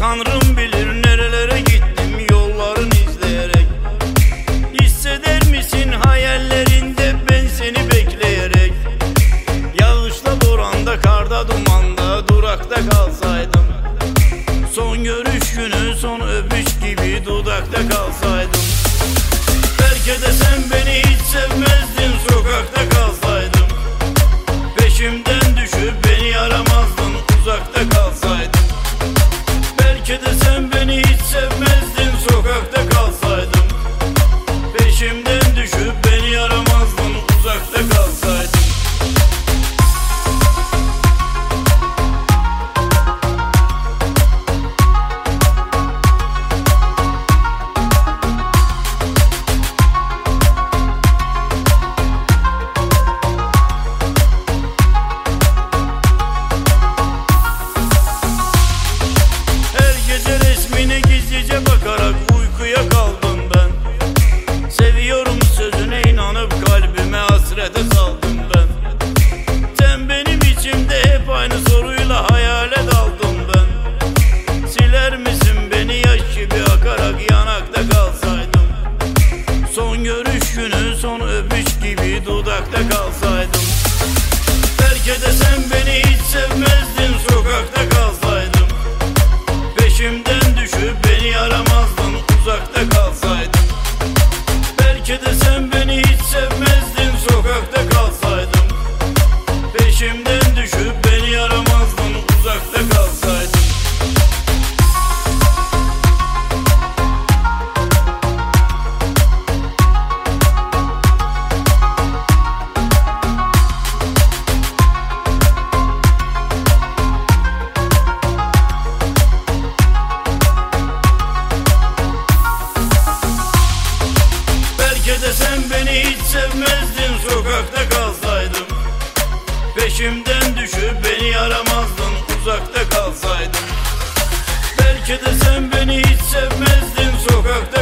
Tanrım bilir nerelere gittim yollarını izleyerek. Hisseder misin hayallerinde ben seni bekleyerek? Yağışta, boranda, karda, dumanda durakta kalsaydım. Son görüş günü, son öpüş gibi dudakta kalsaydım. Belki de sen beni hiç sevmezdin, sokakta kalsaydım. Peşimden düşüp beni aramazdın, uzakta kalsaydım. Belki de sen beni hiç sevmezdin, sokakta kalsaydım. Peşimden düşüp beni aramazdın, uzakta kalsaydım. Gizlice bakarak uykuya kaldım ben. Seviyorum sözüne inanıp kalbime hasrete saldım ben. Sen benim içimde hep aynı soruyla hayale daldım ben. Siler misin beni yaş gibi akarak yanakta kalsaydım. Son görüş günü, son öpüş gibi dudakta kalsaydım. Belki de sen beni hiç sevmezdin, sokakta kalsaydım. Peşimden düşüp beni aramazdın, uzakta kalsaydım. Belki de sen beni hiç sevmezdin, sokakta kalsaydım. Peşimden düşüp beni aramazdın, uzakta kalsaydım. Belki de sen beni hiç sevmezdin, sokakta kalsaydım. Peşimden düşüp beni aramazdın, uzakta kalsaydım. Belki de sen beni hiç sevmezdin, sokakta